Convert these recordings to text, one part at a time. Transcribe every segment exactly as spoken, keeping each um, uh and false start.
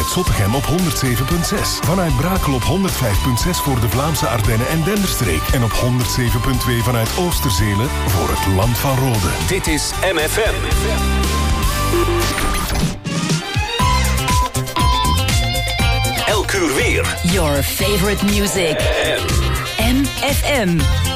vanuit Zottegem op honderd zeven komma zes. Vanuit Brakel op honderd vijf komma zes voor de Vlaamse Ardennen en Denderstreek. En op honderd zeven komma twee vanuit Oosterzelen voor het Land van Rode. Dit is M F M. Elk uur weer. Your favorite music. M F M.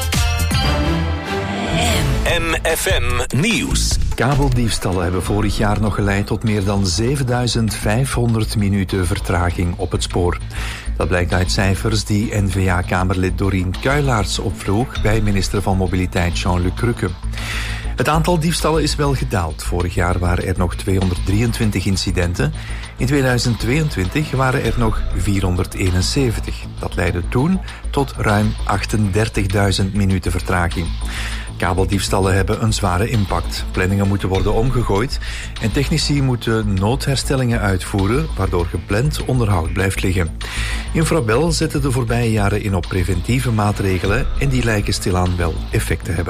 M F M Nieuws. Kabeldiefstallen hebben vorig jaar nog geleid tot meer dan zevenduizend vijfhonderd minuten vertraging op het spoor. Dat blijkt uit cijfers die N V A-kamerlid Dorien Kuilaerts opvroeg bij minister van Mobiliteit Jean-Luc Rukke. Het aantal diefstallen is wel gedaald. Vorig jaar waren er nog tweehonderddrieëntwintig incidenten. In tweeduizend tweeëntwintig waren er nog vierhonderdeenenzeventig. Dat leidde toen tot ruim achtendertigduizend minuten vertraging. Kabeldiefstallen hebben een zware impact. Planningen moeten worden omgegooid en technici moeten noodherstellingen uitvoeren, waardoor gepland onderhoud blijft liggen. Infrabel zette de voorbije jaren in op preventieve maatregelen en die lijken stilaan wel effect te hebben.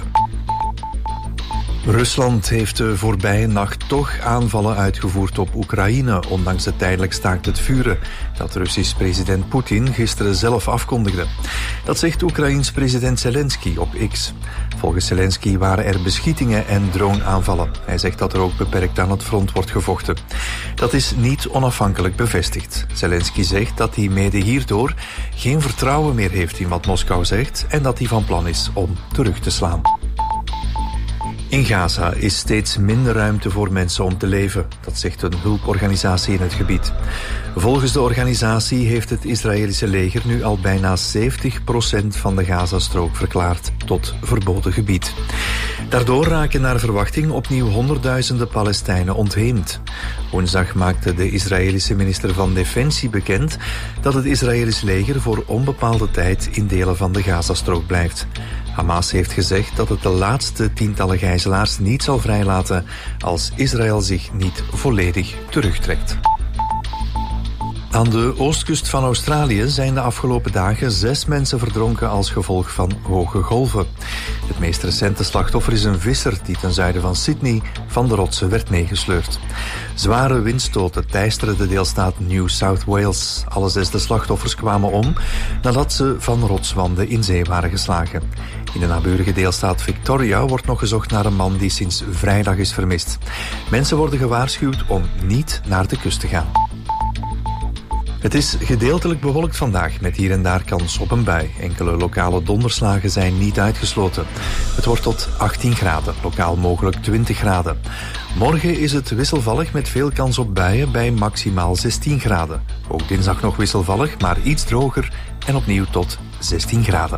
Rusland heeft de voorbije nacht toch aanvallen uitgevoerd op Oekraïne, ondanks het tijdelijk staakt het vuren dat Russisch president Poetin gisteren zelf afkondigde. Dat zegt Oekraïens president Zelensky op X. Volgens Zelensky waren er beschietingen en droneaanvallen. Hij zegt dat er ook beperkt aan het front wordt gevochten. Dat is niet onafhankelijk bevestigd. Zelensky zegt dat hij mede hierdoor geen vertrouwen meer heeft in wat Moskou zegt en dat hij van plan is om terug te slaan. In Gaza is steeds minder ruimte voor mensen om te leven. Dat zegt een hulporganisatie in het gebied. Volgens de organisatie heeft het Israëlische leger nu al bijna zeventig procent van de Gazastrook verklaard tot verboden gebied. Daardoor raken naar verwachting opnieuw honderdduizenden Palestijnen ontheemd. Woensdag maakte de Israëlische minister van Defensie bekend dat het Israëlisch leger voor onbepaalde tijd in delen van de Gazastrook blijft. Hamas heeft gezegd dat het de laatste tientallen gijzelaars niet zal vrijlaten als Israël zich niet volledig terugtrekt. Aan de oostkust van Australië zijn de afgelopen dagen zes mensen verdronken als gevolg van hoge golven. Het meest recente slachtoffer is een visser die ten zuiden van Sydney van de rotsen werd meegesleurd. Zware windstoten teisterden de deelstaat New South Wales. Alle zes de slachtoffers kwamen om nadat ze van rotswanden in zee waren geslagen. In de naburige deelstaat Victoria wordt nog gezocht naar een man die sinds vrijdag is vermist. Mensen worden gewaarschuwd om niet naar de kust te gaan. Het is gedeeltelijk bewolkt vandaag met hier en daar kans op een bui. Enkele lokale donderslagen zijn niet uitgesloten. Het wordt tot achttien graden, lokaal mogelijk twintig graden. Morgen is het wisselvallig met veel kans op buien bij maximaal zestien graden. Ook dinsdag nog wisselvallig, maar iets droger en opnieuw tot zestien graden.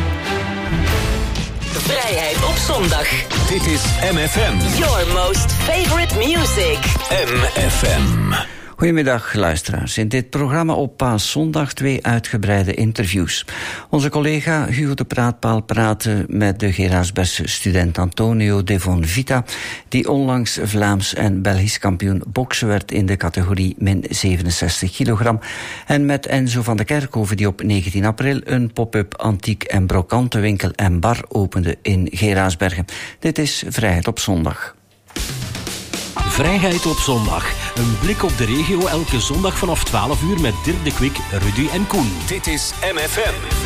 Vrijheid op zondag. Dit is M F M. Your most favorite music. M F M. Goedemiddag luisteraars. In dit programma op Paaszondag twee uitgebreide interviews. Onze collega Hugo de Praatpaal praatte met de Geraardsbergse student Antonio De Von Vita, die onlangs Vlaams en Belgisch kampioen boksen werd in de categorie min zevenenzestig kilogram. En met Enzo van de Kerkhoven, die op negentien april een pop-up antiek en brokantenwinkel en bar opende in Geraardsbergen. Dit is Vrijheid op zondag. Vrijheid op zondag. Een blik op de regio elke zondag vanaf twaalf uur met Dirk de Kwik, Rudy en Koen. Dit is M F M.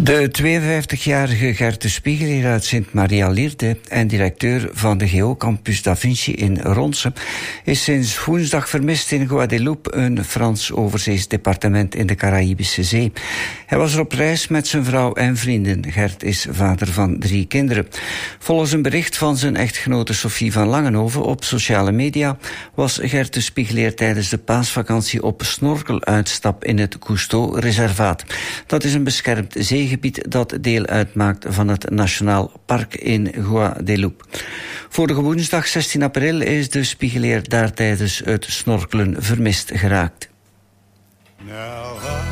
De tweeënvijftigjarige Gert de Spiegeleer uit Sint-Maria-Lierde en directeur van de Geocampus Da Vinci in Ronse is sinds woensdag vermist in Guadeloupe, een Frans overzees departement in de Caraïbische Zee. Hij was er op reis met zijn vrouw en vrienden. Gert is vader van drie kinderen. Volgens een bericht van zijn echtgenote Sophie van Langenhoven op sociale media was Gert de Spiegeleer tijdens de paasvakantie op snorkeluitstap in het Cousteau-reservaat. Dat is een beschermd zeegebied dat deel uitmaakt van het Nationaal Park in Guadeloupe. Vorige woensdag zestien april is de Spiegeleer daar tijdens het snorkelen vermist geraakt. Now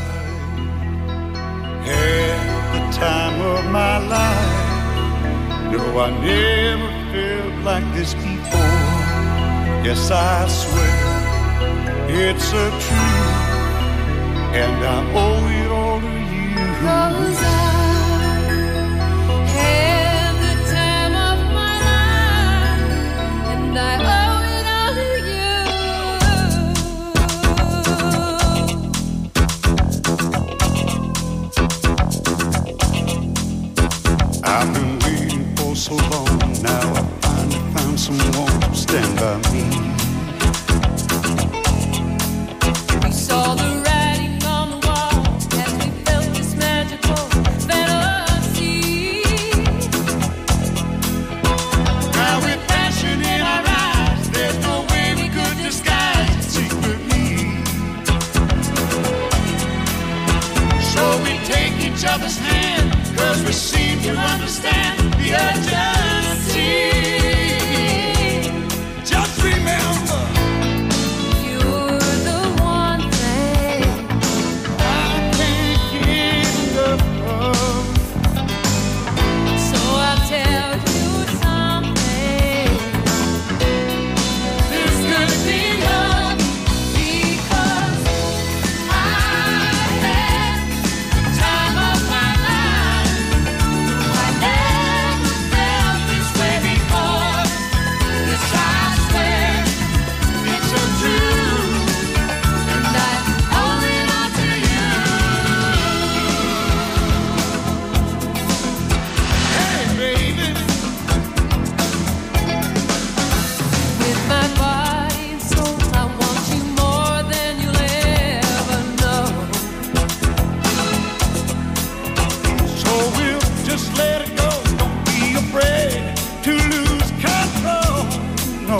I had the time of my life. No, I never felt like this before. Yes, I swear it's a truth, and I owe it all to you. 'Cause I had the time of my life, and I owe it all to you. I've been waiting for so long, now I finally found someone to stand by me. We saw the writing on the wall as we felt this magical fantasy. Now with passion in our eyes, there's no way we could disguise it secretly. So we take each other's hand, 'cause we seem to understand the urgency. Just remember, you're the one thing I can't get enough of. So I'll tell you something. This could be love, because I had the time of my life. I never felt this way before. Yes, I swear it's a truth, and I owe it all to you. Hey, baby, with my body and soul, I want you more than you'll ever know. So we'll just let it go. Don't be afraid to lose control. No.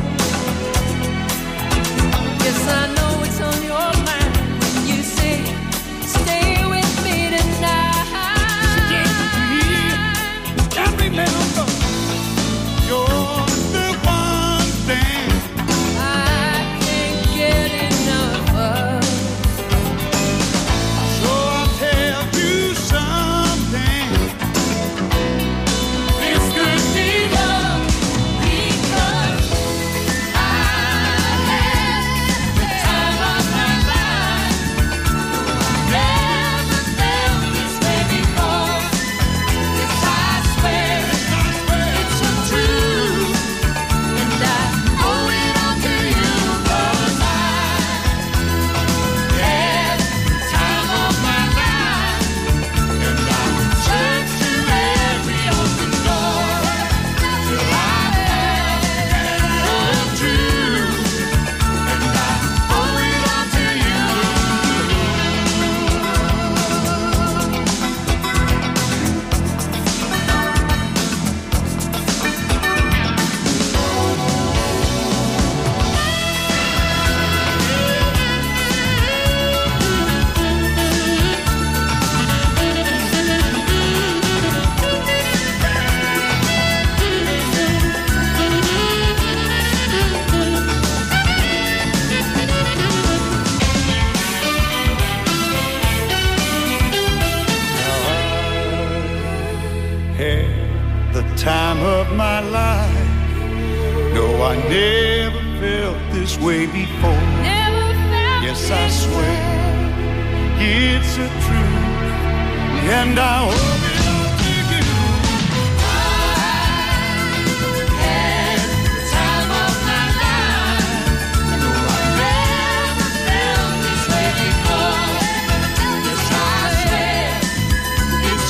Yes, I know it's on your mind when you say, stay with me tonight. Stay with me. And remember, you're the one thing I can't get enough of. So I'll tell you something. This could be love, because I had the time of my life. Never felt this way before. Yes, I swear it's a truth, and I owe it all to you. 'Cause I had the time of my life, and I searched through every open door till I found the truth, and I owe it all to you. Had the time of my life. No, I never felt this way before. Never felt yes, I swear it's a truth, and I owe it all to you. I had the time of my life. No, I never felt this way before. Yes, I swear it's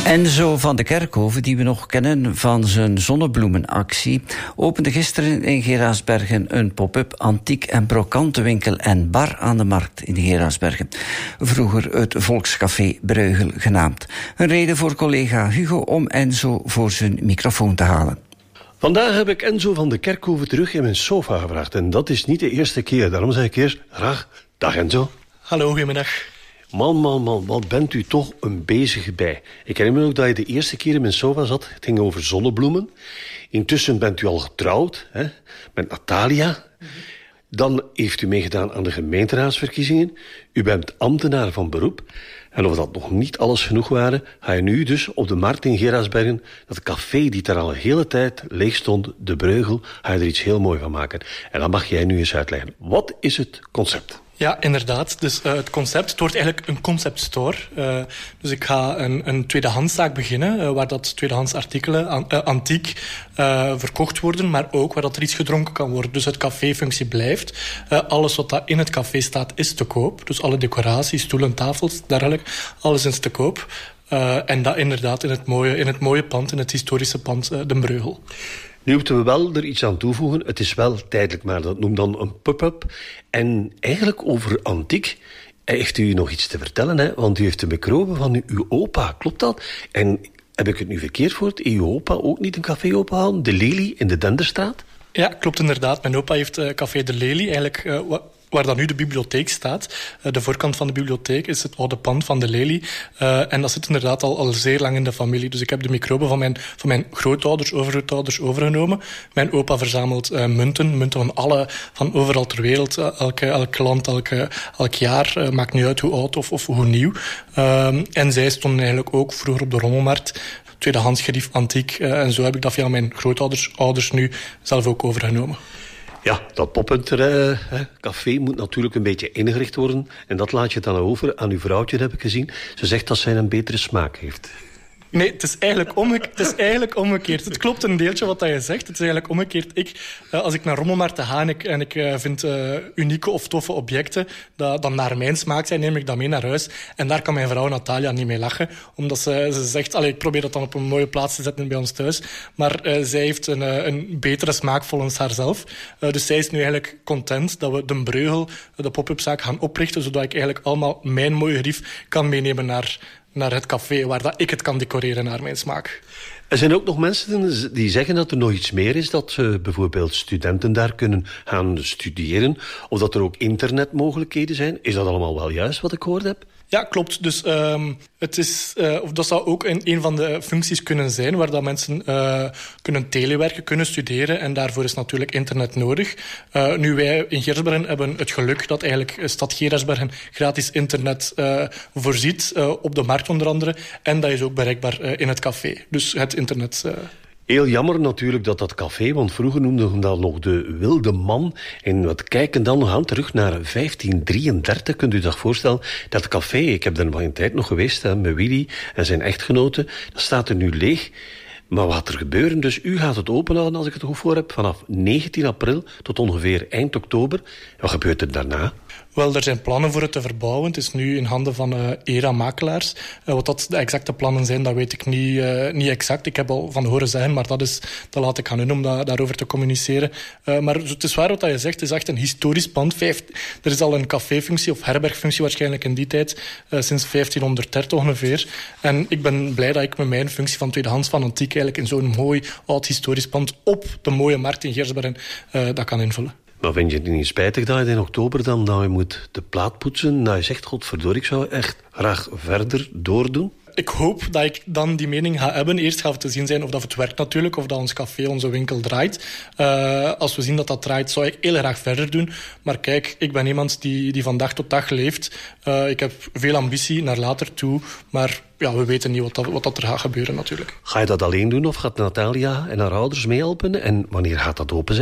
Enzo van de Kerkhoven, die we nog kennen van zijn zonnebloemenactie, opende gisteren in Geraardsbergen een pop-up antiek- en brokantenwinkel en bar aan de markt in Geraardsbergen. Vroeger het Volkscafé Bruegel genaamd. Een reden voor collega Hugo om Enzo voor zijn microfoon te halen. Vandaag heb ik Enzo van de Kerkhoven terug in mijn sofa gevraagd. En dat is niet de eerste keer. Daarom zeg ik eerst graag dag Enzo. Hallo, goedemiddag. Man, man, man, wat bent u toch een bezige bij. Ik herinner me ook dat je de eerste keer in mijn sofa zat. Het ging over zonnebloemen. Intussen bent u al getrouwd, hè, met Natalia. Mm-hmm. Dan heeft u meegedaan aan de gemeenteraadsverkiezingen. U bent ambtenaar van beroep. En of dat nog niet alles genoeg waren, ga je nu dus op de markt in Geraardsbergen, dat café die daar al een hele tijd leeg stond, de Bruegel, ga je er iets heel moois van maken. En dat mag jij nu eens uitleggen. Wat is het concept? Ja, inderdaad. Dus uh, het concept, het wordt eigenlijk een conceptstore. Uh, dus ik ga een, een tweedehandszaak beginnen, uh, waar dat tweedehands artikelen, an, uh, antiek, uh, verkocht worden, maar ook waar dat er iets gedronken kan worden. Dus het caféfunctie blijft. Uh, alles wat dat in het café staat, is te koop. Dus alle decoraties, stoelen, tafels, dergelijke, alles is te koop. Uh, en dat inderdaad in het mooie, in het mooie pand, in het historische pand, uh, de Bruegel. Nu moeten we wel er iets aan toevoegen. Het is wel tijdelijk, maar dat noemt dan een pop-up. En eigenlijk over antiek heeft u nog iets te vertellen, hè? Want u heeft de microbe van uw opa, klopt dat? En heb ik het nu verkeerd voor? Uw opa ook niet een café opengehouden? De Lelie in de Denderstraat? Ja, klopt inderdaad. Mijn opa heeft uh, café de Lelie, eigenlijk uh, wa- waar dan nu de bibliotheek staat. Uh, de voorkant van de bibliotheek is het oude pand van de Lelie. Uh, en dat zit inderdaad al, al zeer lang in de familie. Dus ik heb de microben van mijn, van mijn grootouders, overgrootouders overgenomen. Mijn opa verzamelt uh, munten, munten van alle, van overal ter wereld. Uh, elke, elk land, elke, elk jaar. Uh, maakt niet uit hoe oud of, of hoe nieuw. Uh, en zij stonden eigenlijk ook vroeger op de rommelmarkt. Tweedehands gerief, antiek. Uh, en zo heb ik dat via mijn grootouders ouders nu zelf ook overgenomen. Ja, dat pop-up uh, café moet natuurlijk een beetje ingericht worden. En dat laat je dan over aan uw vrouwtje, heb ik gezien. Ze zegt dat zij een betere smaak heeft. Nee, het is, eigenlijk omge- het is eigenlijk omgekeerd. Het klopt een deeltje wat dat je zegt. Het is eigenlijk omgekeerd. Ik, uh, als ik naar rommelmarkten ga en ik, en ik uh, vind uh, unieke of toffe objecten dat dan naar mijn smaak zijn, neem ik dat mee naar huis. En daar kan mijn vrouw Natalia niet mee lachen. Omdat ze, ze zegt, allee, ik probeer dat dan op een mooie plaats te zetten bij ons thuis. Maar uh, zij heeft een, uh, een betere smaak volgens haarzelf. Uh, dus zij is nu eigenlijk content dat we de Bruegel, de pop-up-zaak, gaan oprichten. Zodat ik eigenlijk allemaal mijn mooie gerief kan meenemen naar... naar het café, waar dat ik het kan decoreren naar mijn smaak. Er zijn ook nog mensen die zeggen dat er nog iets meer is, dat uh, bijvoorbeeld studenten daar kunnen gaan studeren, of dat er ook internetmogelijkheden zijn. Is dat allemaal wel juist wat ik gehoord heb? Ja, klopt. Dus um, het is, uh, of dat zou ook een, een van de functies kunnen zijn waar dat mensen uh, kunnen telewerken, kunnen studeren. En daarvoor is natuurlijk internet nodig. Uh, nu, wij in Geraardsbergen hebben het geluk dat eigenlijk stad Geraardsbergen gratis internet uh, voorziet, uh, op de markt onder andere. En dat is ook bereikbaar uh, in het café. Dus het internet... Uh, Heel jammer natuurlijk dat dat café, want vroeger noemden we dat nog de Wilde Man. En we kijken dan nog aan terug naar vijftien drieëndertig. Kunt u dat voorstellen? Dat café, ik heb er nog een tijd nog geweest, hè, met Willy en zijn echtgenoten. Dat staat er nu leeg. Maar wat er gebeuren, dus u gaat het openhouden, als ik het goed voor heb, vanaf negentien april tot ongeveer eind oktober. Wat gebeurt er daarna? Wel, er zijn plannen voor het te verbouwen. Het is nu in handen van uh, ERA-makelaars. Uh, wat dat de exacte plannen zijn, dat weet ik niet, uh, niet exact. Ik heb al van horen zeggen, maar dat, is, dat laat ik aan hun om da- daarover te communiceren. Uh, maar het is waar wat je zegt. Het is echt een historisch pand. Vijf, er is al een caféfunctie of herbergfunctie waarschijnlijk in die tijd, uh, sinds vijftienhonderddertig ongeveer. En ik ben blij dat ik met mijn functie van tweedehands van antiek eigenlijk in zo'n mooi oud historisch pand op de mooie markt in Geraardsbergen uh, dat kan invullen. Maar vind je het niet spijtig dat je in oktober dan dat je moet de plaat poetsen? Dat je zegt, godverdorie, ik zou echt graag verder doordoen? Ik hoop dat ik dan die mening ga hebben. Eerst gaat het te zien zijn of dat het werkt natuurlijk, of dat ons café, onze winkel draait. Uh, als we zien dat dat draait, zou ik heel graag verder doen. Maar kijk, ik ben iemand die, die van dag tot dag leeft. Uh, ik heb veel ambitie naar later toe, maar ja, we weten niet wat, dat, wat dat er gaat gebeuren natuurlijk. Ga je dat alleen doen of gaat Natalia en haar ouders meehelpen? En wanneer gaat dat open zijn?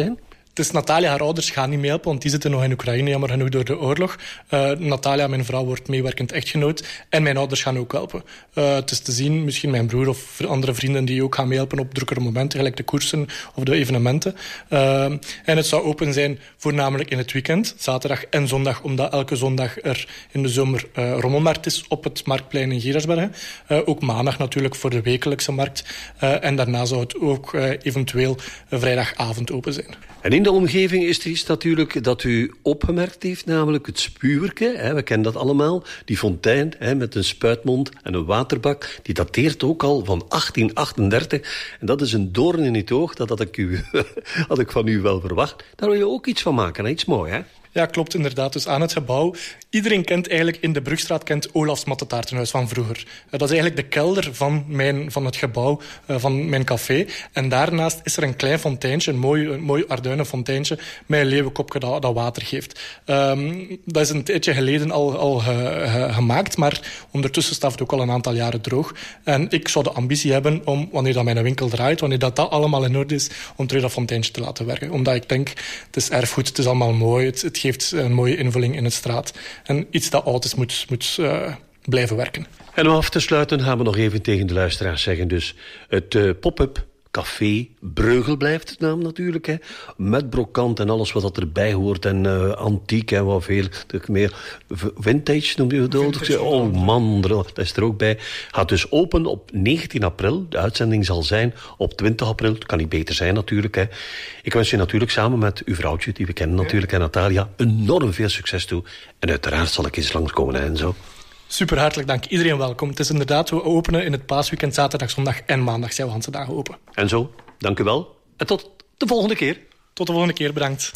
Dus Natalia, haar ouders gaan niet meehelpen, want die zitten nog in Oekraïne, jammer genoeg door de oorlog. Uh, Natalia, mijn vrouw, wordt meewerkend echtgenoot. En mijn ouders gaan ook helpen. Uh, het is te zien, misschien mijn broer of andere vrienden die ook gaan meehelpen op drukkere momenten, gelijk de koersen of de evenementen. Uh, en het zou open zijn voornamelijk in het weekend, zaterdag en zondag, omdat elke zondag er in de zomer uh, rommelmarkt is op het Marktplein in Giersbergen. Uh, ook maandag natuurlijk voor de wekelijkse markt. Uh, en daarna zou het ook uh, eventueel uh, vrijdagavond open zijn. En in de omgeving is er iets natuurlijk dat u opgemerkt heeft, namelijk het spuwerke. Hè, we kennen dat allemaal. Die fontein hè, met een spuitmond en een waterbak. Die dateert ook al van achttien achtendertig. En dat is een doorn in het oog. Dat had ik, u, had ik van u wel verwacht. Daar wil je ook iets van maken. Hè? Iets moois, hè? Ja, klopt inderdaad. Dus aan het gebouw. Iedereen kent eigenlijk in de Brugstraat kent Olafs Mattetaartenhuis van vroeger. Uh, dat is eigenlijk de kelder van, mijn, van het gebouw, uh, van mijn café. En daarnaast is er een klein fonteintje, een mooi, een mooi Arduinen fonteintje, met een leeuwenkopje dat, dat water geeft. Um, dat is een tijdje geleden al, al ge, ge, gemaakt, maar ondertussen staat het ook al een aantal jaren droog. En ik zou de ambitie hebben om, wanneer dat mijn winkel draait, wanneer dat, dat allemaal in orde is, om terug dat fonteintje te laten werken. Omdat ik denk, het is erfgoed, het is allemaal mooi, het, het geeft een mooie invulling in de straat. En iets dat oud is, moet, moet uh, blijven werken. En om af te sluiten gaan we nog even tegen de luisteraars zeggen. Dus het uh, pop-up café Breugel blijft het naam natuurlijk. Hè. Met brokant en alles wat dat erbij hoort. En uh, antiek en wat veel meer. Vintage noemde je het? Oh man, dat is er ook bij. Gaat dus open op negentien april. De uitzending zal zijn op twintig april. Het kan niet beter zijn natuurlijk. Hè. Ik wens je natuurlijk samen met uw vrouwtje, die we kennen natuurlijk, en Natalia, enorm veel succes toe. En uiteraard zal ik eens langskomen, hè, en zo. Super hartelijk dank. Iedereen welkom. Het is inderdaad, we openen in het paasweekend, zaterdag, zondag en maandag zijn we Hanse dagen open. En zo, dank u wel. En tot de volgende keer. Tot de volgende keer, bedankt.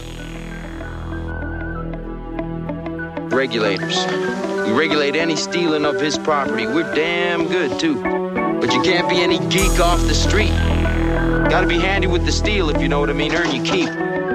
Regulators. We regulate any stealing of his property. We're damn good, too. But you can't be any geek off the street. Gotta be handy with the steel, if you know what I mean. Earn your keep.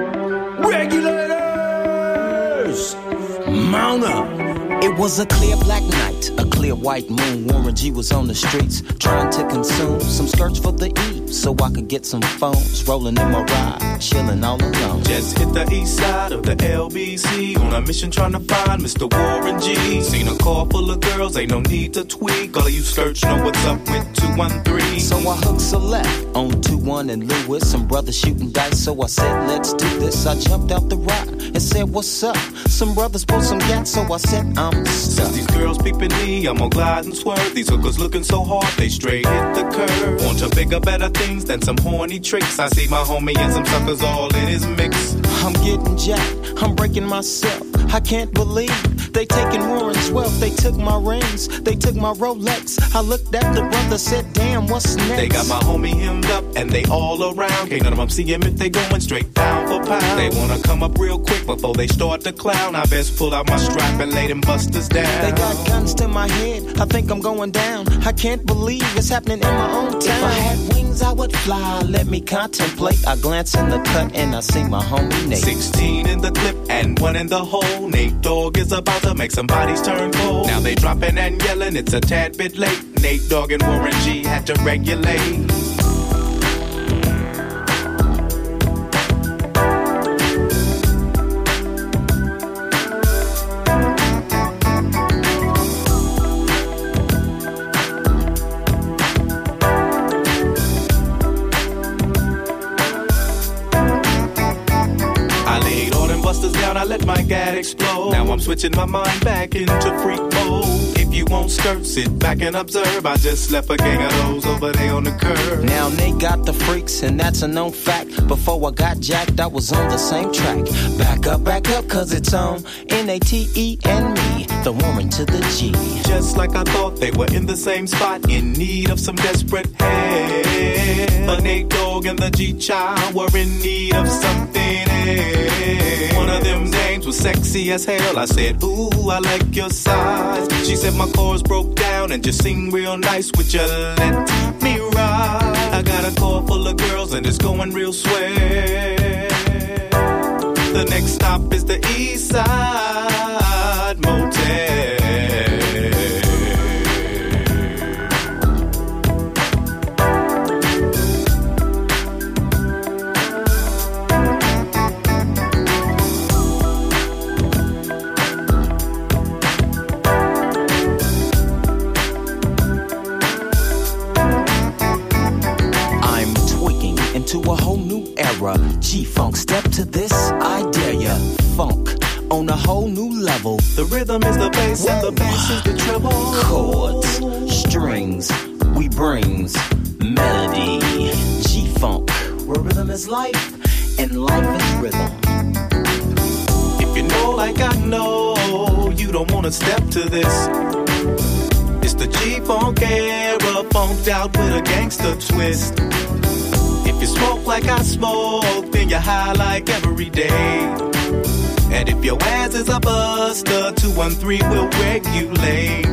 Regulators! Mount up! It was a clear black night, a clear white moon. Warren G was on the streets, trying to consume some skirts for the E, so I could get some phones. Rolling in my ride, chilling all alone. Just hit the east side of the L B C, on a mission trying to find Mister Warren G. Seen a car full of girls, ain't no need to tweak. All of you skirts know what's up with two one three. So I hooked select on two one and Lewis, some brothers shooting dice. So I said, let's do this. I jumped out the ride and said, what's up? Some brothers pulled some gas, so I said, I'm Since these girls peeping me, I'm gonna glide and swerve. These hookers looking so hard, they straight hit the curve. Want to bigger, better things than some horny tricks. I see my homie and some suckers all in his mix. I'm getting jacked, I'm breaking myself. I can't believe they taking Warren's wealth. They took my rings, they took my Rolex. I looked at the brother, said, damn, what's next? They got my homie hemmed up and they all around. Can't none of them see him if they going straight pound for pound. They wanna come up real quick before they start to clown. I best pull out my strap and lay them busters down. They got guns to my head, I think I'm going down. I can't believe it's happening in my own town. If I had wings, I would fly, let me contemplate. I glance in the cut and I see my homie Nate. Sixteen in the clip and one in the hole. Nate Dogg is about to make some bodies turn cold. Now they dropping and yelling, it's a tad bit late. Nate Dogg and Warren G had to regulate. I let my gad explode. Now I'm switching my mind back into freak mode. If you won't skirt, sit back and observe. I just left a gang of those over there on the curb. Now they got the freaks and that's a known fact. Before I got jacked, I was on the same track. Back up, back up, cause it's on N A T E and me, the Warren to the G. Just like I thought, they were in the same spot, in need of some desperate help. The Nate Dogg and the G-Child were in need of something else. One of them dames was sexy as hell. I said, ooh, I like your size. She said my chords broke down and just sing real nice. Would you let me ride? I got a car full of girls and it's going real swell. The next stop is the East Side Motel. G-Funk, step to this, I dare ya. Funk on a whole new level. The rhythm is the bass and the bass is the treble. Chords, strings, we brings melody. G-Funk, where rhythm is life and life is rhythm. If you know like I know, you don't wanna step to this. It's the G-Funk era, funked out with a gangster twist. If you smoke like I smoke, then you're high like every day. And if your ass is a buster, two one three will regulate.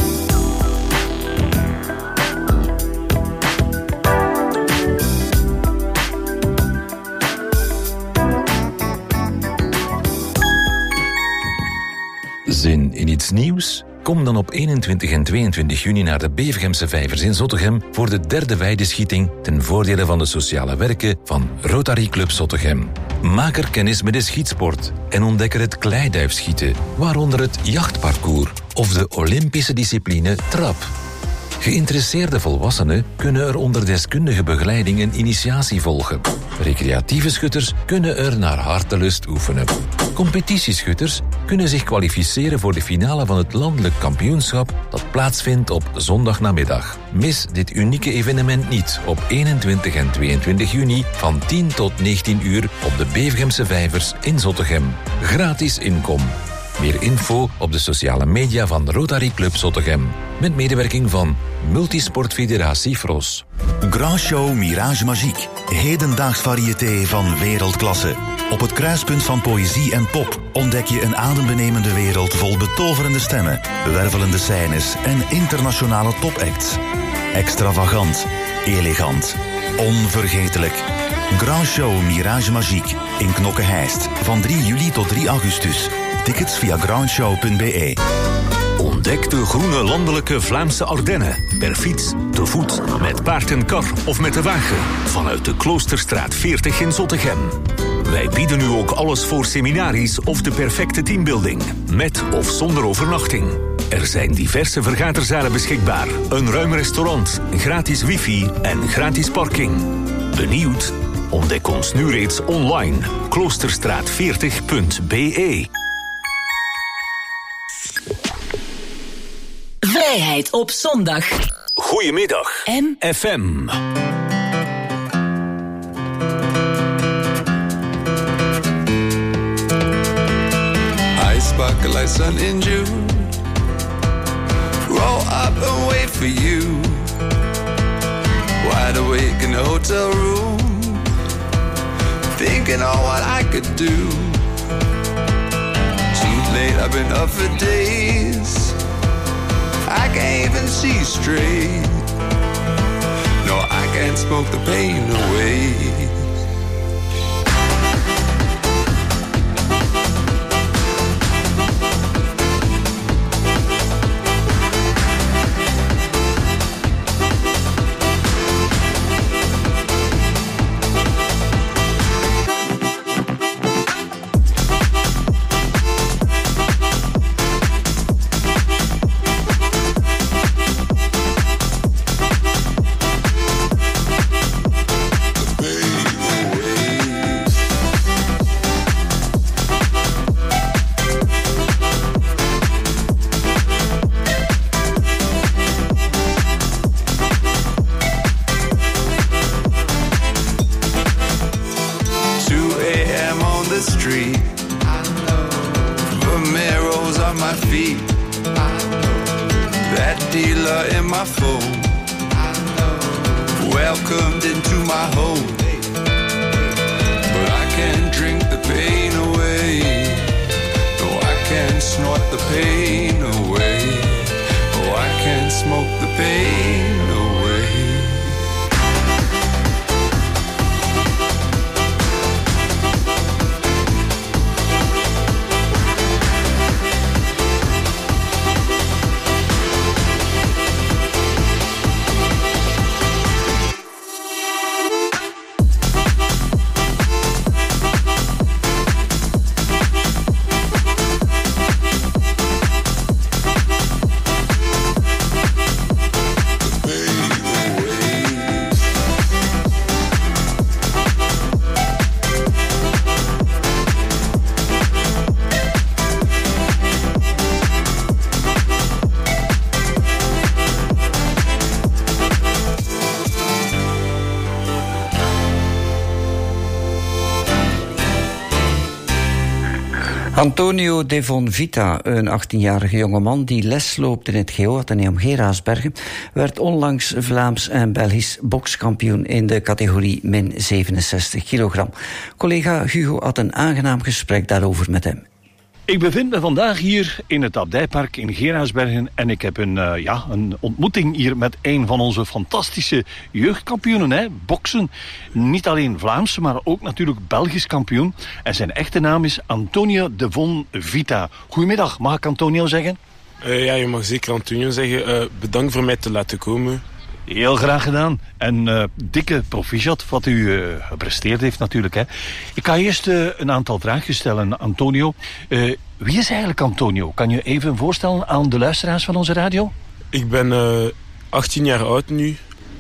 Zin in iets nieuws? Kom dan op eenentwintig en tweeëntwintig juni naar de Bevergemse Vijvers in Zottegem voor de derde weideschieting ten voordele van de sociale werken van Rotary Club Zottegem. Maak er kennis met de schietsport en ontdek er het kleiduifschieten, waaronder het jachtparcours of de Olympische discipline trap. Geïnteresseerde volwassenen kunnen er onder deskundige begeleiding een initiatie volgen. Recreatieve schutters kunnen er naar hartelust oefenen. Competitieschutters kunnen zich kwalificeren voor de finale van het landelijk kampioenschap dat plaatsvindt op zondagnamiddag. Mis dit unieke evenement niet op eenentwintig en tweeëntwintig juni van tien tot negentien uur op de Bevergemse Vijvers in Zottegem. Gratis inkom. Meer info op de sociale media van Rotary Club Zottegem. Met medewerking van Multisportfederatie Fros. Grand Show Mirage Magique. Hedendaags variété van wereldklasse. Op het kruispunt van poëzie en pop ontdek je een adembenemende wereld vol betoverende stemmen, wervelende scènes en internationale topacts. Extravagant, elegant, onvergetelijk. Grand Show Mirage Magique in Knokke-Heist van drie juli tot drie augustus. Tickets via grandshow punt b e. Ontdek de groene landelijke Vlaamse Ardennen. Per fiets, te voet, met paard en kar of met de wagen. Vanuit de Kloosterstraat veertig in Zottegem. Wij bieden u ook alles voor seminaries of de perfecte teambuilding. Met of zonder overnachting. Er zijn diverse vergaderzalen beschikbaar. Een ruim restaurant, gratis wifi en gratis parking. Benieuwd? Ontdek ons nu reeds online. kloosterstraat veertig punt b e. Vrijheid op zondag. Goedemiddag. M F M. I sparkle like sun in June. Roll up and wait for you. Wide awake in the hotel room. Thinking on what I could do. Too late, I've been up for days. I can't even see straight. No, I can't smoke the pain away. Antonio Devon Vita, een achttienjarige jongeman die les loopt in het G O Atheneum Geraasbergen, werd onlangs Vlaams en Belgisch bokskampioen in de categorie min zevenenzestig kilogram. Collega Hugo had een aangenaam gesprek daarover met hem. Ik bevind me vandaag hier in het Abdijpark in Geraasbergen en ik heb een, uh, ja, een ontmoeting hier met een van onze fantastische jeugdkampioenen, hè, boksen. Niet alleen Vlaamse, maar ook natuurlijk Belgisch kampioen. En zijn echte naam is Antonio Devon Vita. Goedemiddag, mag ik Antonio zeggen? Uh, ja, je mag zeker Antonio zeggen. Uh, bedankt voor mij te laten komen. Heel graag gedaan. En uh, dikke proficiat wat u uh, gepresteerd heeft natuurlijk. Hè. Ik ga eerst uh, een aantal vragen stellen, Antonio. Uh, wie is eigenlijk Antonio? Kan je even voorstellen aan de luisteraars van onze radio? Ik ben uh, achttien jaar oud nu.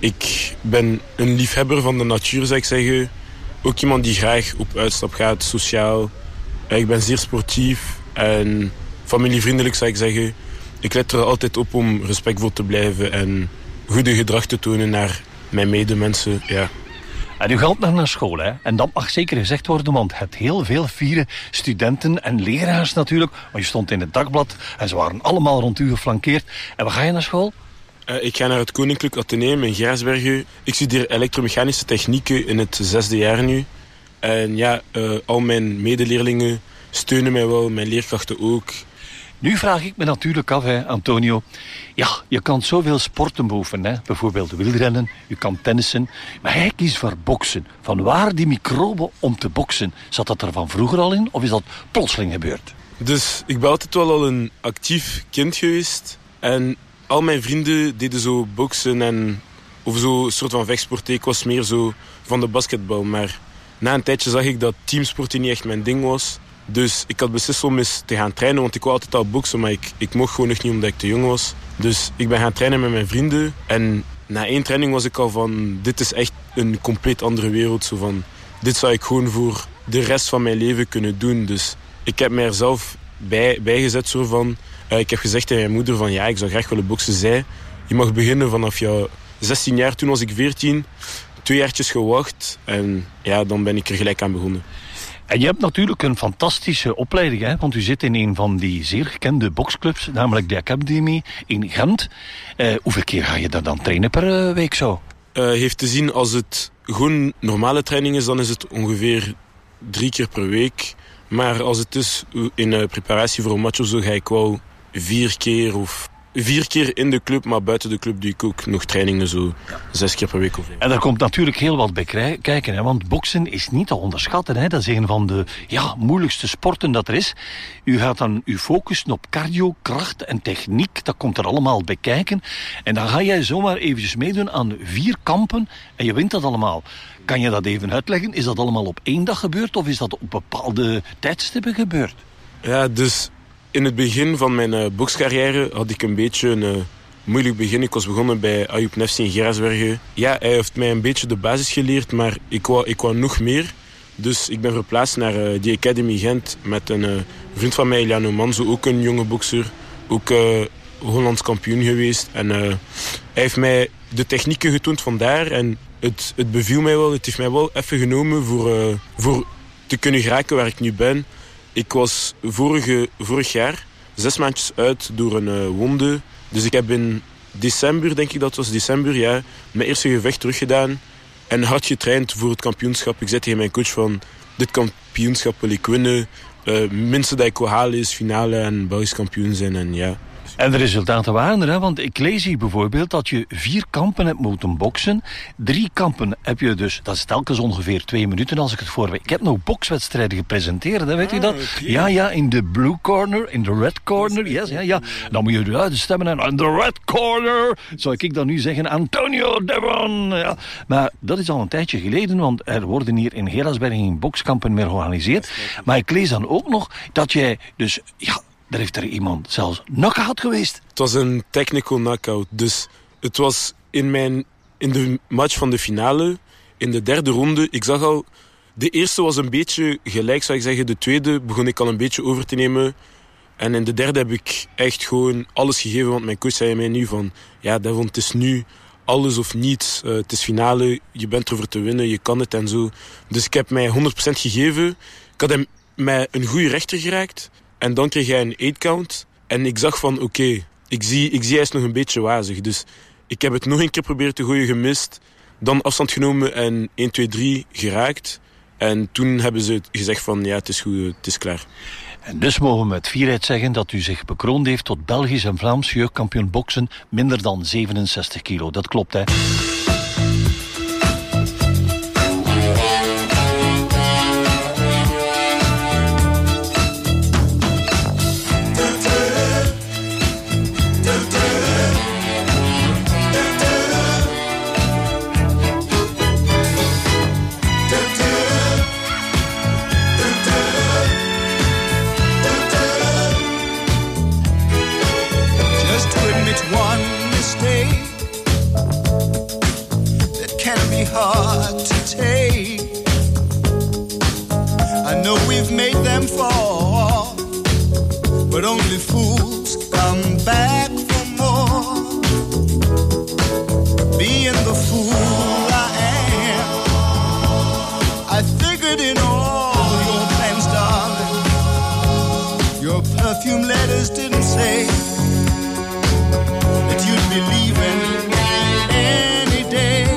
Ik ben een liefhebber van de natuur, zou ik zeggen. Ook iemand die graag op uitstap gaat, sociaal. Uh, ik ben zeer sportief en familievriendelijk, zou ik zeggen. Ik let er altijd op om respectvol te blijven en goede gedrag te tonen naar mijn medemensen, ja. En u gaat nog naar school, hè? En dat mag zeker gezegd worden, want je hebt heel veel fiere studenten en leraars natuurlijk. Want je stond in het dagblad en ze waren allemaal rond u geflankeerd. En waar ga je naar school? Uh, ik ga naar het Koninklijk Atheneum in Geraasbergen. Ik studeer elektromechanische technieken in het zesde jaar nu. En ja, uh, al mijn medeleerlingen steunen mij wel, mijn leerkrachten ook. Nu vraag ik me natuurlijk af, hè, Antonio. Ja, je kan zoveel sporten beoefenen, hè. Bijvoorbeeld wielrennen, je kan tennissen. Maar hij kiest voor boksen. Van waar die microbe om te boksen? Zat dat er van vroeger al in of is dat plotseling gebeurd? Dus ik ben altijd wel al een actief kind geweest. En al mijn vrienden deden zo boksen en of zo een soort van vechtsport. Ik was meer zo van de basketbal. Maar na een tijdje zag ik dat teamsporten niet echt mijn ding was. Dus ik had beslist om eens te gaan trainen, want ik wou altijd al boksen, maar ik, ik mocht gewoon nog niet omdat ik te jong was. Dus ik ben gaan trainen met mijn vrienden. En na één training was ik al van, dit is echt een compleet andere wereld. Zo van, dit zou ik gewoon voor de rest van mijn leven kunnen doen. Dus ik heb mij er zelf bij, bijgezet. Zo van, uh, ik heb gezegd tegen mijn moeder van, ja, ik zou graag willen boksen. Zij, je mag beginnen vanaf jouw zestien jaar. Toen was ik veertien, twee jaartjes gewacht. En ja, dan ben ik er gelijk aan begonnen. En je hebt natuurlijk een fantastische opleiding, hè? Want u zit in een van die zeer gekende boksclubs, namelijk de Academy in Gent. Uh, hoeveel keer ga je daar dan trainen per uh, week zo? Uh, heeft te zien, als het gewoon normale training is, dan is het ongeveer drie keer per week. Maar als het is in uh, preparatie voor een match of zo, ga ik wel vier keer of... Vier keer in de club, maar buiten de club doe ik ook nog trainingen zo zes keer per week. Of en daar komt natuurlijk heel wat bij kijken, hè, want boksen is niet te onderschatten. Hè. Dat is een van de ja, moeilijkste sporten dat er is. U gaat dan uw focussen op cardio, kracht en techniek. Dat komt er allemaal bij kijken. En dan ga jij zomaar eventjes meedoen aan vier kampen en je wint dat allemaal. Kan je dat even uitleggen? Is dat allemaal op één dag gebeurd of is dat op bepaalde tijdstippen gebeurd? Ja, dus... In het begin van mijn uh, bokscarrière had ik een beetje een uh, moeilijk begin. Ik was begonnen bij Ayoub Nefsi in Geraasbergen. Ja, hij heeft mij een beetje de basis geleerd, maar ik wou, ik wou nog meer. Dus ik ben verplaatst naar uh, die Academy Gent met een uh, vriend van mij, Eliano Manzo, ook een jonge bokser. Ook uh, Hollands kampioen geweest. En uh, hij heeft mij de technieken getoond vandaar en het, het beviel mij wel. Het heeft mij wel even genomen voor, uh, voor te kunnen geraken waar ik nu ben. Ik was vorige, vorig jaar zes maandjes uit door een uh, wonde. Dus ik heb in december, denk ik dat was december, ja, mijn eerste gevecht teruggedaan. En hard getraind voor het kampioenschap. Ik zei tegen mijn coach van, dit kampioenschap wil ik winnen. Uh, minste dat ik wil halen is finale en Belgisch kampioen zijn. En ja... En de resultaten waren er, hè? Want ik lees hier bijvoorbeeld dat je vier kampen hebt moeten boksen. Drie kampen heb je dus, dat is telkens ongeveer twee minuten als ik het voor. Ik heb nog bokswedstrijden gepresenteerd, hè? Weet ah, u dat? Okay. Ja, ja, in de blue corner, in de red corner, yes, ja, ja. Dan moet je eruit stemmen en in de red corner, zou ik dan nu zeggen, Antonio Devon. Ja. Maar dat is al een tijdje geleden, want er worden hier in Geraasbergen geen bokskampen meer georganiseerd. Maar ik lees dan ook nog dat jij dus, ja... Er heeft er iemand zelfs knock-out geweest. Het was een technical knockout. Dus het was in, mijn, in de match van de finale, in de derde ronde. Ik zag al, de eerste was een beetje gelijk, zou ik zeggen. De tweede begon ik al een beetje over te nemen. En in de derde heb ik echt gewoon alles gegeven. Want mijn coach zei mij nu van, ja Devon, het is nu alles of niets. Uh, het is finale, je bent erover te winnen, je kan het en zo. Dus ik heb mij honderd procent gegeven. Ik had hem met een goede rechter geraakt. En dan kreeg hij een eight count. En ik zag van, oké, okay, ik, zie, ik zie hij is nog een beetje wazig. Dus ik heb het nog een keer proberen te gooien, gemist. Dan afstand genomen en één, twee, drie geraakt. En toen hebben ze gezegd van, ja, het is goed, het is klaar. En dus mogen we met fierheid zeggen dat u zich bekroond heeft tot Belgisch en Vlaams jeugdkampioen boksen minder dan zevenenzestig kilo. Dat klopt, hè? Hard to take. I know we've made them fall, but only fools come back for more. Being the fool I am, I figured in all your plans, darling, your perfume letters didn't say that you'd be leaving any day.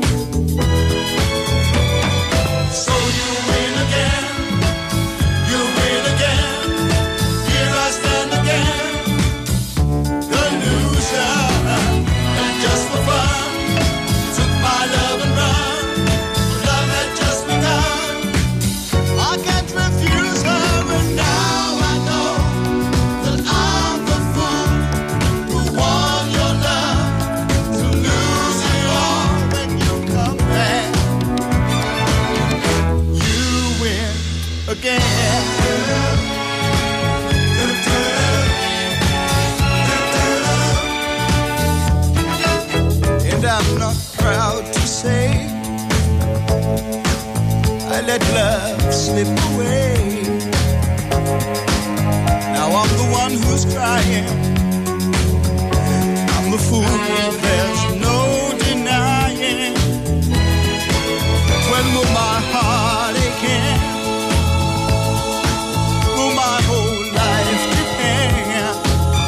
I'm not proud to say I let love slip away. Now I'm the one who's crying, I'm the fool, there's no denying. When will my heart ache? Will my whole life depend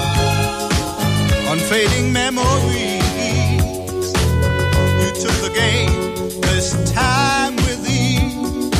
on fading memories? Took the game this time with ease.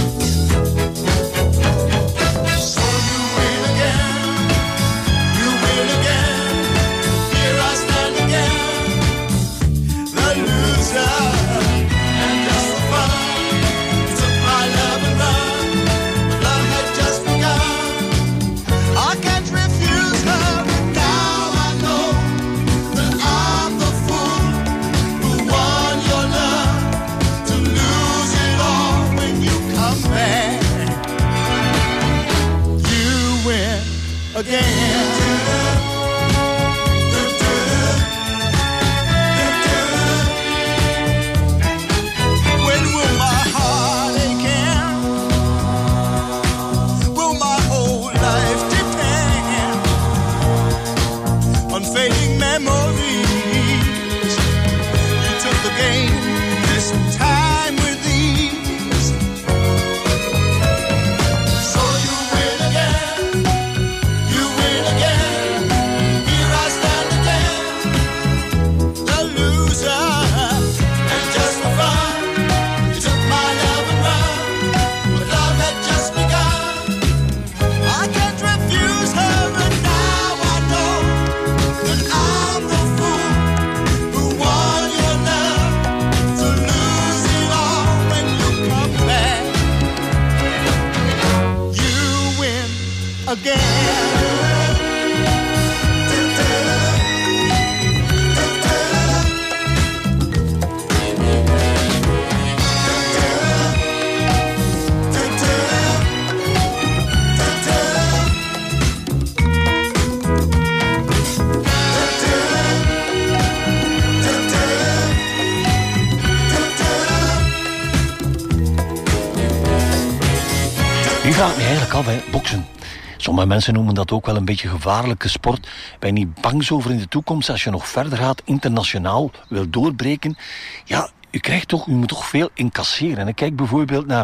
So you win again, you win again. Here I stand again, the loser. And just for fun, you took my love and run. But love had just begun. I can't refuse her, but now I know that I'm the fool who won your love, to lose it all when you come back. You win again. When will my heart ache? Will my whole life depend on fading memories? You took the game this time with ease. So you win again, you win again. Here I stand again, the loser. And just for fun, you took my love and run. But love had just begun. I can't refuse her, but now I know that I'm the fool who won your love, to lose it all when you come back. You win again. Nu vraag ik me eigenlijk af, hè, boksen. Sommige mensen noemen dat ook wel een beetje gevaarlijke sport. Ben je niet bang zo voor in de toekomst, als je nog verder gaat, internationaal wil doorbreken? Ja, u krijgt toch, u moet toch veel incasseren. En ik kijk bijvoorbeeld naar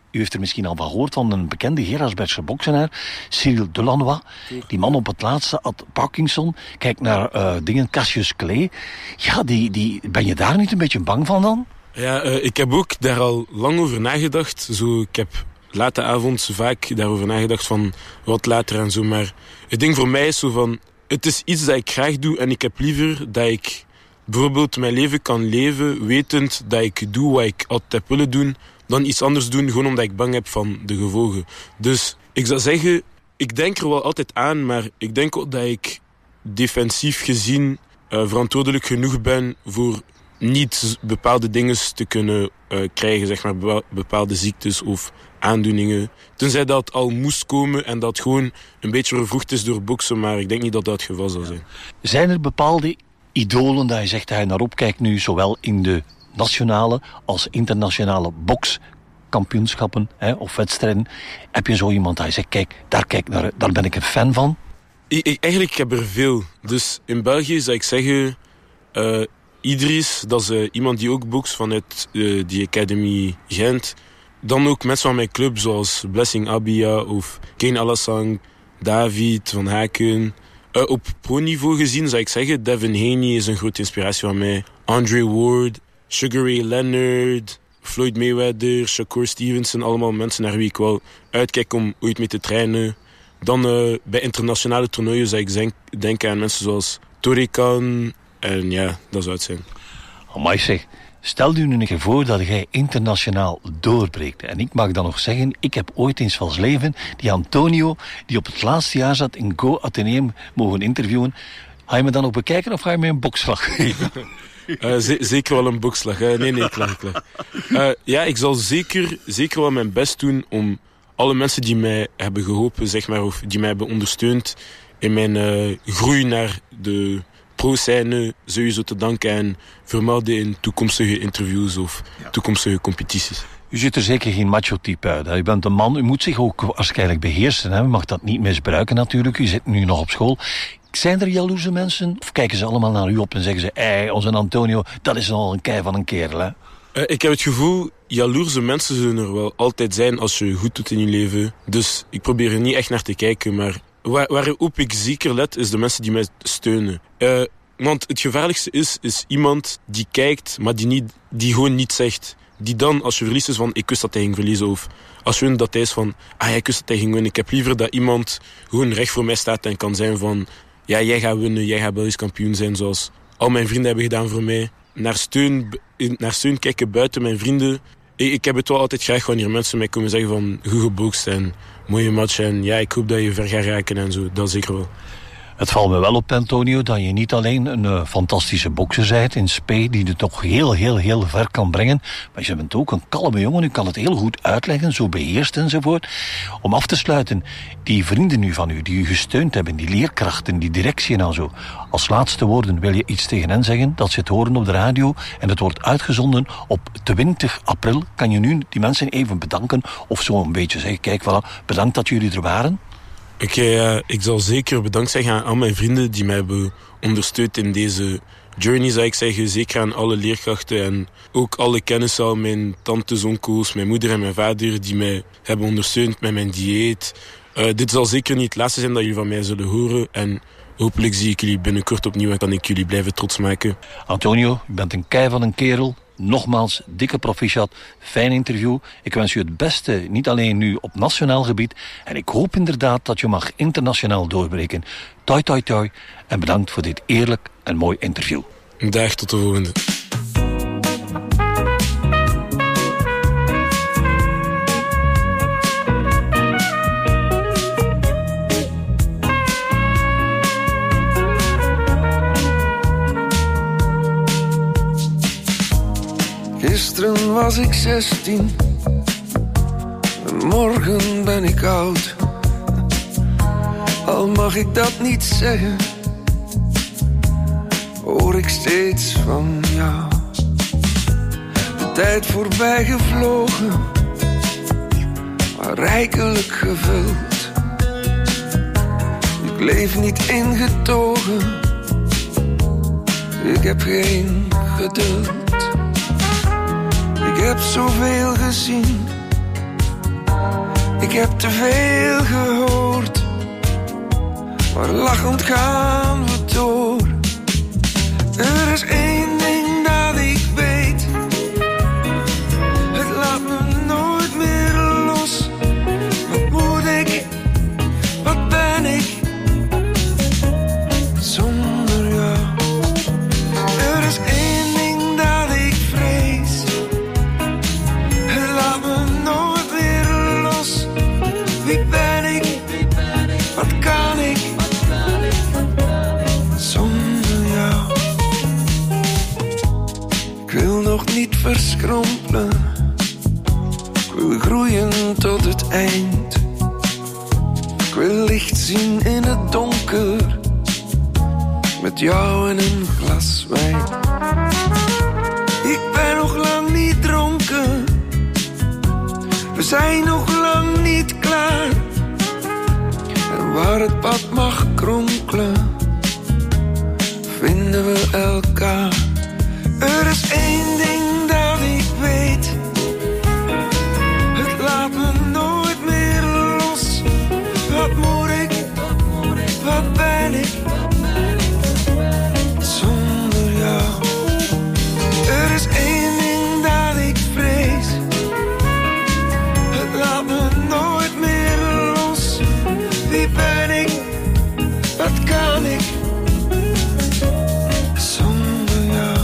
U heeft er misschien al van gehoord van een bekende Gerardsbergse boksenaar, Cyril Delannoy. Die man op het laatste had Parkinson. Kijk naar uh, dingen, Cassius Clay. Ja, die, die, ben je daar niet een beetje bang van dan? Ja, uh, ik heb ook daar al lang over nagedacht. Zo, ik heb late avonds vaak daarover nagedacht van wat later en zo. Maar het ding voor mij is zo van, het is iets dat ik graag doe en ik heb liever dat ik bijvoorbeeld mijn leven kan leven wetend dat ik doe wat ik altijd heb willen doen, dan iets anders doen, gewoon omdat ik bang heb van de gevolgen. Dus ik zou zeggen, ik denk er wel altijd aan, maar ik denk ook dat ik defensief gezien uh, verantwoordelijk genoeg ben voor niet bepaalde dingen te kunnen uh, krijgen, zeg maar bepaalde ziektes of aandoeningen. Tenzij dat al moest komen en dat gewoon een beetje vervroegd is door boksen, maar ik denk niet dat dat het geval zal zijn. Zijn er bepaalde idolen dat je zegt dat je naar opkijkt nu, zowel in de nationale als internationale bokskampioenschappen hè, of wedstrijden? Heb je zo iemand dat je zegt, kijk, daar, kijk naar, daar ben ik een fan van? Ik, ik, eigenlijk heb er veel. Dus in België zou ik zeggen, uh, Idris, dat is uh, iemand die ook bokst vanuit uh, die Academy Gent. Dan ook mensen van mijn club, zoals Blessing Abia of Kane Alassane, David van Haken. Uh, op pro-niveau gezien zou ik zeggen, Devin Haney is een grote inspiratie van mij. Andre Ward, Sugar Ray Leonard, Floyd Mayweather, Shakur Stevenson. Allemaal mensen naar wie ik wel uitkijk om ooit mee te trainen. Dan uh, bij internationale toernooien zou ik denk, denken aan mensen zoals Torekan. En ja, dat zou het zijn. Amai zeg, stel u nu een keer voor dat jij internationaal doorbreekt. En ik mag dan nog zeggen, ik heb ooit eens van leven die Antonio, die op het laatste jaar zat in Go Atheneum, mogen interviewen. Ga je me dan nog bekijken of ga je me een boksslag geven? Uh, z- zeker wel een boksslag. Hè? Nee, nee, klaar, klaar. Uh, ja, ik zal zeker, zeker wel mijn best doen om alle mensen die mij hebben geholpen, zeg maar, of die mij hebben ondersteund in mijn uh, groei naar de pro-scène sowieso te danken en vermelden in toekomstige interviews of ja. toekomstige competities. U ziet er zeker geen macho-type uit. Hè? U bent een man, u moet zich ook waarschijnlijk beheersen. Hè? U mag dat niet misbruiken natuurlijk. U zit nu nog op school. Zijn er jaloerse mensen? Of kijken ze allemaal naar u op en zeggen ze, hey, onze Antonio, dat is nogal een kei van een kerel, hè? Uh, ik heb het gevoel, jaloerse mensen zullen er wel altijd zijn als je goed doet in je leven. Dus ik probeer er niet echt naar te kijken, maar waar, waarop ik zeker let, is de mensen die mij steunen. Uh, want het gevaarlijkste is, is iemand die kijkt, maar die, niet, die gewoon niet zegt. Die dan, als je verliest, is van, ik wist dat hij ging verliezen. Of als je wint, dat hij is van, ah, ik wist dat hij ging winnen. Ik heb liever dat iemand gewoon recht voor mij staat en kan zijn van, ja, jij gaat winnen, jij gaat Belgisch kampioen zijn, zoals al mijn vrienden hebben gedaan voor mij. Naar steun, naar steun kijken buiten mijn vrienden. Ik, ik heb het wel altijd graag wanneer mensen mij komen zeggen van, goed gebokst en mooie match. En ja, ik hoop dat je ver gaat raken en zo, dat zeker wel. Het valt me wel op, Antonio, dat je niet alleen een uh, fantastische bokser bent in spe, die het toch heel, heel, heel ver kan brengen, maar je bent ook een kalme jongen, u kan het heel goed uitleggen, zo beheerst enzovoort. Om af te sluiten, die vrienden nu van u, die u gesteund hebben, die leerkrachten, die directie en zo, als laatste woorden wil je iets tegen hen zeggen, dat ze het horen op de radio en het wordt uitgezonden op twintig april. Kan je nu die mensen even bedanken of zo een beetje zeggen, kijk, voilà, bedankt dat jullie er waren. Oké, okay, uh, ik zal zeker bedankt zeggen aan al mijn vrienden die mij hebben ondersteund in deze journey, zou ik zeggen. Zeker aan alle leerkrachten en ook alle kennissen, al mijn tantes, onkels, mijn moeder en mijn vader die mij hebben ondersteund met mijn dieet. Uh, dit zal zeker niet het laatste zijn dat jullie van mij zullen horen en hopelijk zie ik jullie binnenkort opnieuw en kan ik jullie blijven trots maken. Antonio, je bent een kei van een kerel. Nogmaals, dikke proficiat, fijn interview. Ik wens u het beste, niet alleen nu op nationaal gebied. En ik hoop inderdaad dat je mag internationaal doorbreken. Toi, toi, toi. En bedankt voor dit eerlijk en mooi interview. Dag, tot de volgende. Gisteren was ik zestien, en morgen ben ik oud. Al mag ik dat niet zeggen, hoor ik steeds van jou. De tijd voorbij gevlogen, maar rijkelijk gevuld. Ik leef niet ingetogen, ik heb geen geduld. Ik heb zoveel gezien, Ik heb te veel gehoord, maar lachend gaan we door. Er is één ding dat ik weet, het laat me nooit meer los. Wat moet ik, wat ben ik, zonder jou? Er is één ding dat ik vrees, het laat me nooit meer los. Wie ben ik, wat kan ik, zonder jou? Ik wil nog niet verschrompelen, ik wil groeien tot het eind. Ik wil licht zien in het donker, met jou en een glas wijn. Ik ben nog lang niet dronken, we zijn nog lang niet klaar. En waar het pad mag kronkelen, vinden we elkaar. Er is één ding dat ik weet, het laat me nooit meer los. Wat moet ik, wat ben ik, zonder jou? Er is één ding dat ik vrees, het laat me nooit meer los. Wie ben ik, wat kan ik, zonder jou?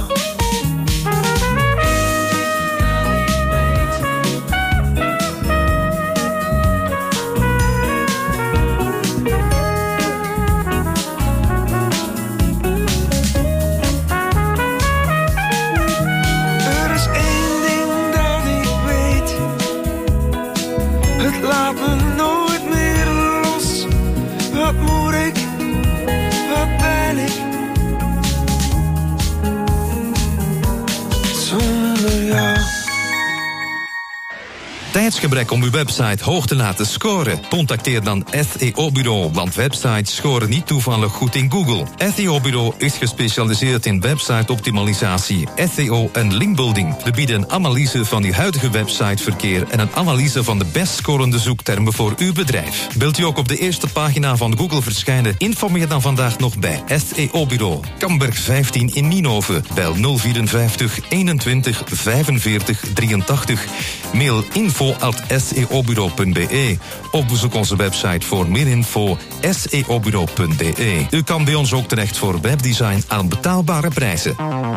Er is één ding dat ik weet, het laat me nooit meer los. Wat moet ik, wat ben ik, zonder jou? Tijdsgebrek om uw website hoog te laten scoren? Contacteer dan S E O-bureau, want websites scoren niet toevallig goed in Google. S E O-bureau is gespecialiseerd in website-optimalisatie, S E O en linkbuilding. We bieden een analyse van uw huidige websiteverkeer en een analyse van de best scorende zoektermen voor uw bedrijf. Wilt u ook op de eerste pagina van Google verschijnen? Informeer dan vandaag nog bij S E O-bureau. Kamberg vijftien in Nienhoven. Bel nul vierenvijftig eenentwintig vijfenveertig drieëntachtig. Mail info at s e o bureau punt b e of bezoek onze website voor meer info s e o bureau punt b e. U kan bij ons ook terecht voor webdesign aan betaalbare prijzen.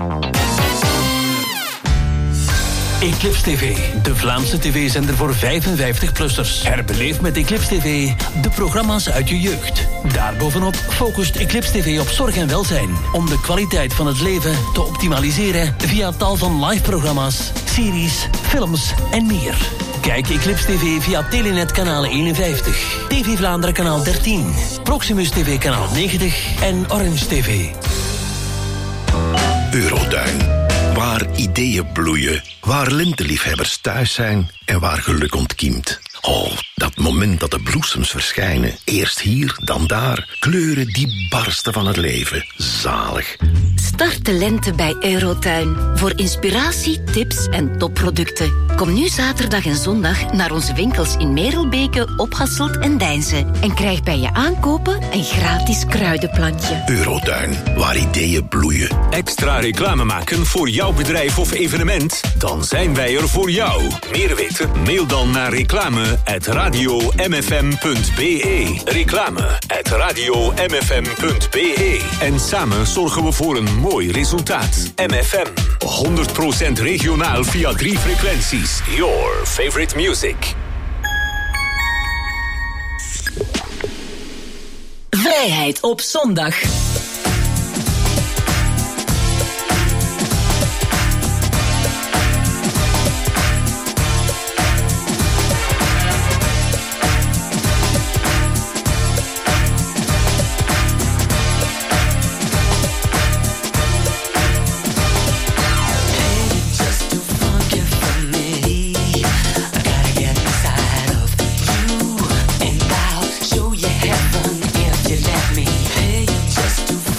Eclipse T V, de Vlaamse tv-zender voor vijfenvijftig-plussers. Herbeleef met Eclipse T V de programma's uit je jeugd. Daarbovenop focust Eclipse T V op zorg en welzijn, om de kwaliteit van het leven te optimaliseren via tal van live-programma's, series, films en meer. Kijk Eclipse T V via Telenet kanaal eenenvijftig, T V Vlaanderen kanaal dertien, Proximus T V kanaal negentig en Orange T V. Eurotuin. Waar ideeën bloeien, waar lenteliefhebbers thuis zijn en waar geluk ontkiemt. Oh, dat moment dat de bloesems verschijnen. Eerst hier, dan daar. Kleuren die barsten van het leven. Zalig. Start de lente bij Eurotuin. Voor inspiratie, tips en topproducten. Kom nu zaterdag en zondag naar onze winkels in Merelbeke, Ophasselt en Deinze. En krijg bij je aankopen een gratis kruidenplantje. Eurotuin, waar ideeën bloeien. Extra reclame maken voor jouw bedrijf of evenement? Dan zijn wij er voor jou. Meer weten? Mail dan naar reclame at radio m f m punt b e. Reclame at radio m f m punt b e. En samen zorgen we voor een mooi resultaat. M F M, honderd procent regionaal via drie frequenties. Your favorite music. Vrijheid op zondag. Just to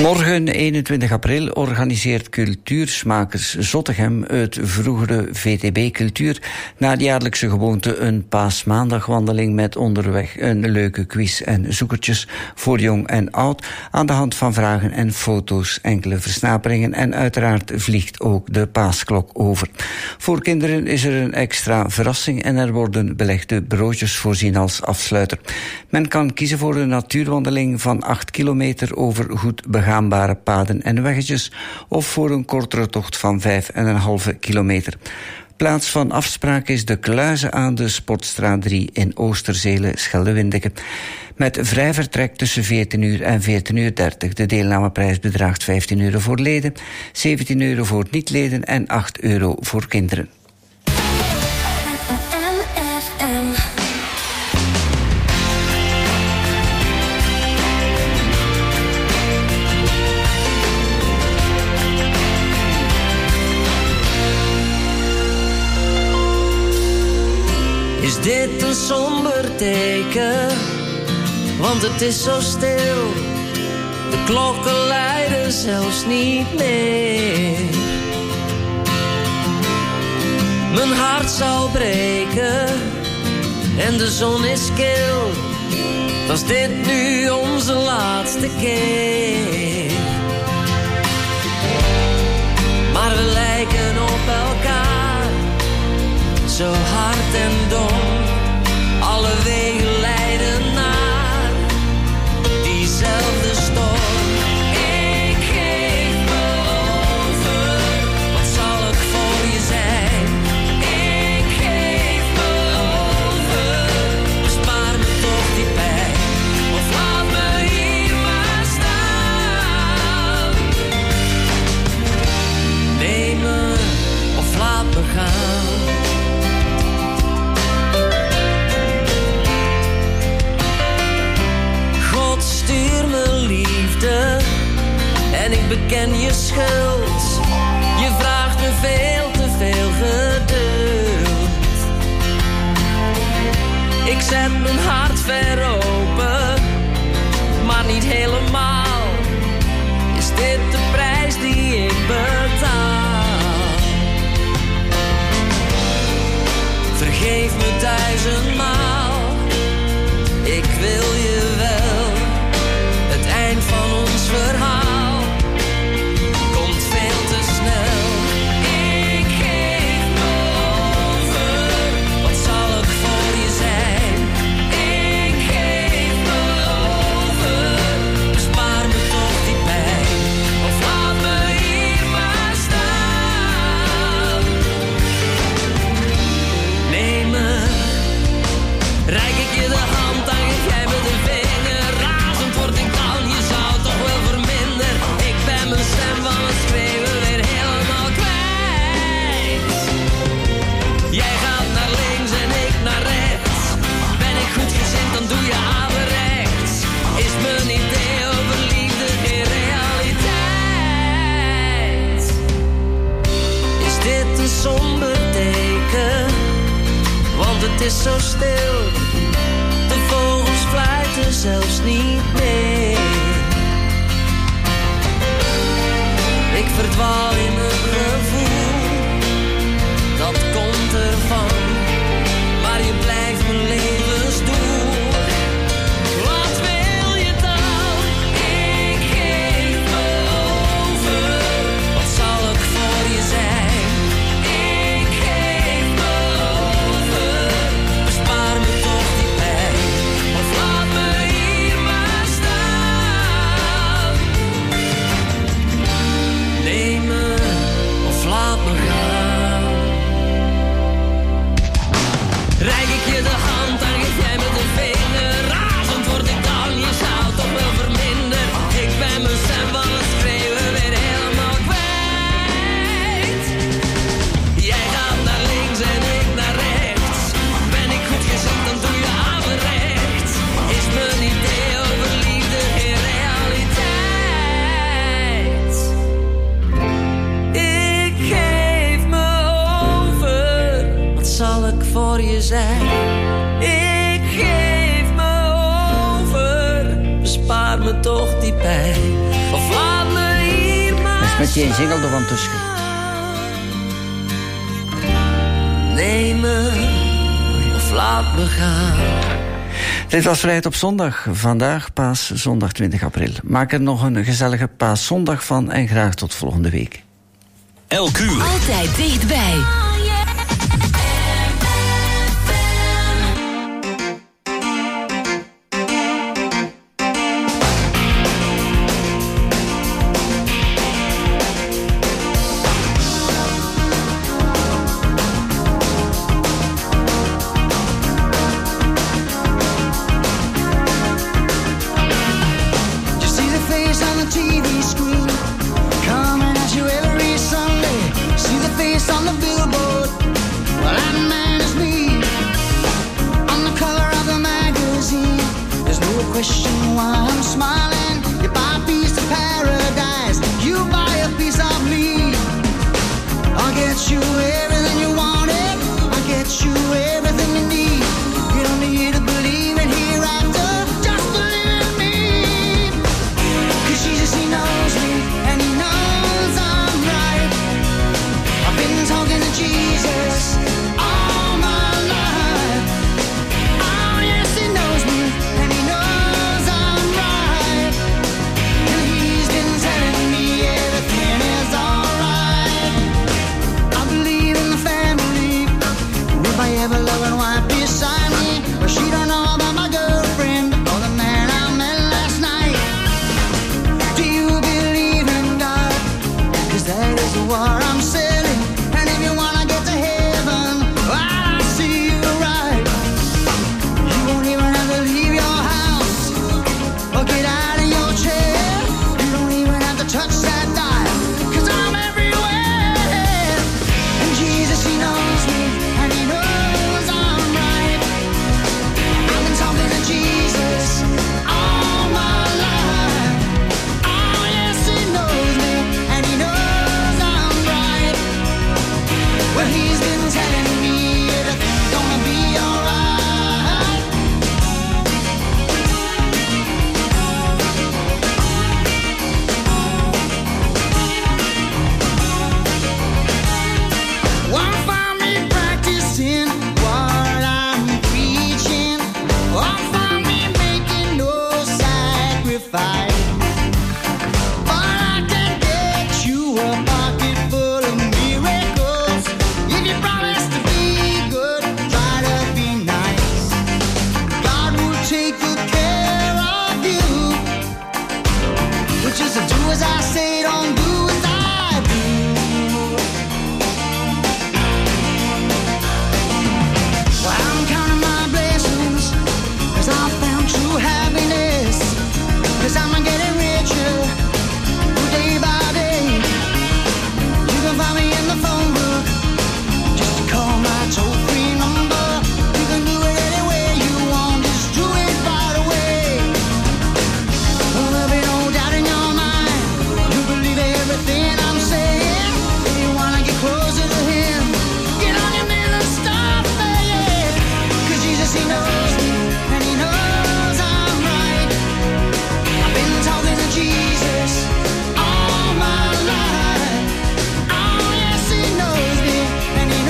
Morgen, eenentwintig april, organiseert Cultuursmakers Zottegem het vroegere V T B Cultuur na de jaarlijkse gewoonte een paasmaandagwandeling met onderweg een leuke quiz en zoekertjes voor jong en oud aan de hand van vragen en foto's, enkele versnaperingen en uiteraard vliegt ook de paasklok over. Voor kinderen is er een extra verrassing en er worden belegde broodjes voorzien als afsluiter. Men kan kiezen voor een natuurwandeling van acht kilometer over goed begaanbare paden en weggetjes of voor een kortere tocht van vijf en een halve kilometer. Plaats van afspraak is de Kluizen aan de Sportstraat drie in Oosterzele, Scheldewindeke. Met vrij vertrek tussen veertien uur en veertien uur dertig. De deelnameprijs bedraagt vijftien euro voor leden, zeventien euro voor niet-leden en acht euro voor kinderen. Is dit een somber teken? Want het is zo stil. De klokken luiden zelfs niet meer. Mijn hart zal breken en de zon is kil. Was dit nu onze laatste keer? Maar we lijken op elkaar, zo hard en dom. Alle wegen leiden naar diezelfde storm. Ik geef me over, wat zal ik voor je zijn? Ik geef me over, bespaar me toch die pijn. Of laat me hier maar staan. Neem me of laat me gaan. Stuur me liefde en ik beken je schuld. Je vraagt me veel te veel geduld. Ik zet mijn hart ver open, maar niet helemaal. Is dit de prijs die ik betaal? Vergeef me duizendmaal, ik wil je wel. Het eind van ons verhaal komt veel te snel. Ik geef me over, wat zal ik voor je zijn? Ik geef me over, bespaar me toch die pijn. Of laat me hier maar staan. Neem me, reik ik je de hand, dan geef jij me de vinger. Word ik dan, je zou toch wel verminderen. Ik ben mijn stem van het schreeuwen weer helemaal kwijt. Jij gaat naar links en ik naar rechts. Ben ik goed gezind, dan doe je averechts. Is mijn idee over liefde geen realiteit? Is dit een somber teken? Want het is zo stil. De vogels fluiten zelfs niet meer. Ik verdwaal in een gevoel, dat komt ervan. Maar je blijft mijn levensdoel. Wat wil je dan? Ik geef me over, wat zal ik voor je zijn? Ik geef me over, bespaar me toch die pijn. Of laat me hier maar staan. Neem me of laat me gaan. Reik ik je de hand, dan geef jij me de vinger. Razend word ik dan, je zou toch wel verminderen. Ik ben mijn stem van het schreeuwen weer helemaal kwijt. Jij gaat naar links en ik naar rechts. Ben ik goed gezind, dan doe je averechts. Is mijn idee over liefde geen realiteit? Ik geef me over, wat zal ik voor je zijn? Ik geef me over, bespaar me toch die pijn. Of laat Met die jingle ervan tussen. Neem me of laat me gaan. Dit was Vrijheid op zondag. Vandaag Paaszondag twintig april. Maak er nog een gezellige Paaszondag van en graag tot volgende week. Elk uur. Altijd dichtbij.